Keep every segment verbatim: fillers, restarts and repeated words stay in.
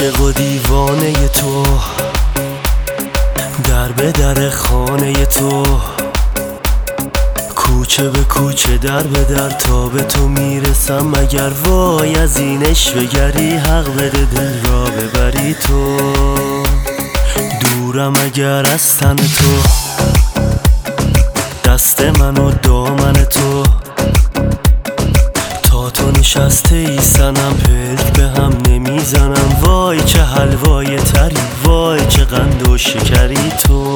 عاشق و دیوانه تو، در به در خانه تو، کوچه به کوچه در به در تا به تو میرسم. اگر وای از این عشوه‌گری حق بده دل را ببری تو، دورم اگر از تن تو، دست من و دامن تو، تا تو نشسته ای سنم پلک به هم نمیزنم. وای چه حلوای تری، وای چه قند و شکری تو.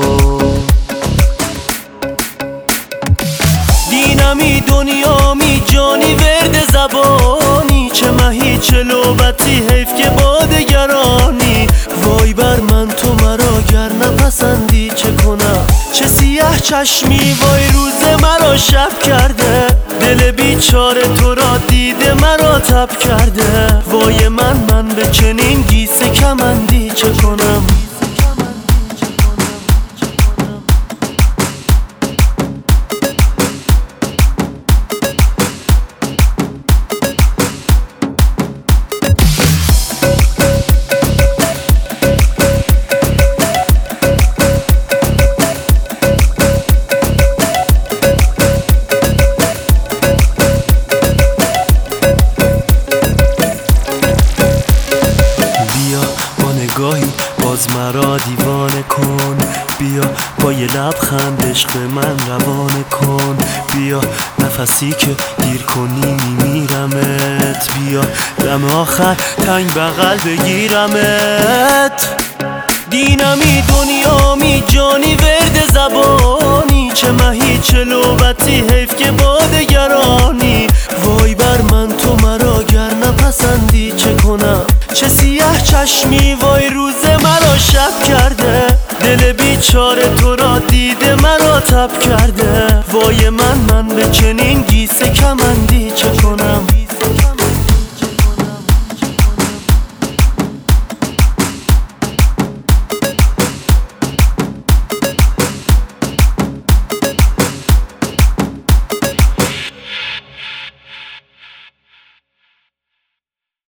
دینمی دنیامی جانی ورد زبانی، چه مهی چه لوبتی حیف که با دگرانی. وای بر من تو مرا گر نپسندی چه کنم، چه سیاه چشمی وای روز مرا شب کرده. دل بیچاره تو را دیده مرا تب کرده. وای من من به چنین گیسه کمندی چه کنم. گاهی باز مرا دیوانه کن، بیا با یه لبخند عشق من روانه کن. بیا نفسی که دیر کنی میمیرمت، بیا دم آخر تنگ بغل بگیرمت. دینمی دنیامی جانی ورد زبانی، چه مهی چه لوبتی حیف که با دگرانی. وای بر من تو مرا گر نپسندی چه کنم، چه سیاه چشمی وای روز مرا شب کرده. دل بیچاره تو را دیده مرا تب کرده. وای من من به چنین گیسه کمندی چه کنم.